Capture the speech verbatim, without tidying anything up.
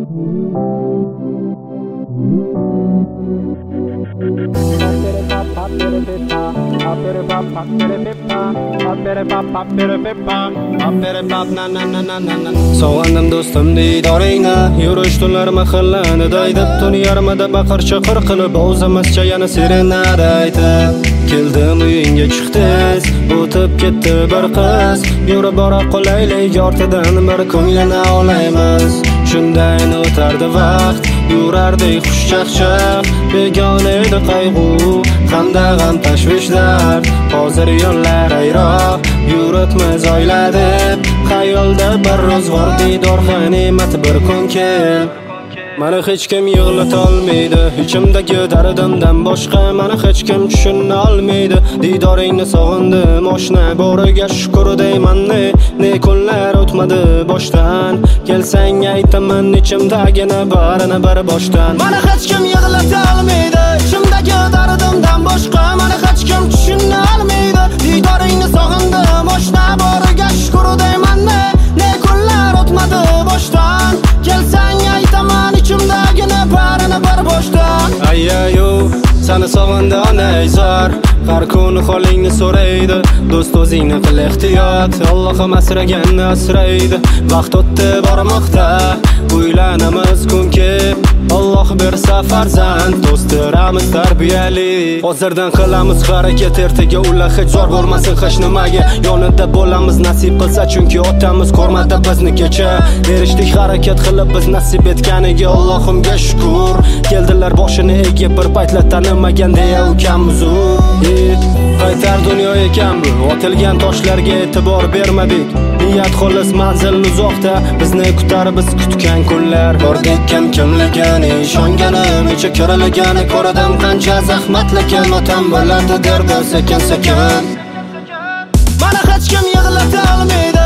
Sog'indim do'stim didoringni, yurish tunlar mahallani daydib, tun yarmida baqir chaqir qilib o'zimizcha yana serenada aytib. Keldim uyingga chiqdiz, o'tib ketdi bir qiz, yurib bora qolaylik ortidan bir ko'nglini olaymiz. Shundayin o'tardi vaqt, yurardik xushchaqchaq, begona edi qayg'u hamda g'am tashvishlar. Hozir yo'llar ayroq, yuribmiz oila deb, xayolda bir ro'zg'or didor g'animat bir kun kel. Mani hech kim yig'lata olmaydi, ichimdagi dardimdan boshqa mani hech kim tushuna olmaydi. Didoringni sog'indim oshna, boriga shukr deyman, ne ne kunlar o'tmadi boshdan. Kelsang aytaman ichimdagini barini bir boshdan. Mani hech kim yig'lata olmaydi, ichimdagi dardimdan boshqa mani hech kim tushuna olmaydi. Didoringni sog'indim oshna, boriga shukr deyman, ne ne kunlar o'tmadi boshdan. Kelsang aytaman ichimdagini barini bir boshdan. Ayyayo, seni sog'indi onayzor, har kun holingni so'raydi. Do'st o'zingni qil ehtiyot, Allohim asraganni asraydi. Vaqt o'tdi bormoqda, uylanamiz kunki Alloh bersa farzand, do'stlarimiz tarbiyali. Hozirdan qilamiz harakat, ertaga ular hech zor bo'lmasin hech nimaga. Yonida bo'lamiz nasib qilsa, chunki otamiz ko'rmadi bizni kecha. Erishdik harakat qilib biz nasib etganiga Allohimga shukr. Keldilar boshini egib bir paytlar tanimagan deya ukamiz u. Qaytar dunyo ekan bu, otilgan toshlarga e'tibor bermadik. Niyat xolis, manzil uzoqda, bizni kutar biz kutgan kunlar. Bordik kim kimligini, ishonganim necha ko'rilgani ko'rdim qancha zahmatlagan. Otam bo'ladi derdi sekin sekin. Mana hech kim yig'lata olmaydi,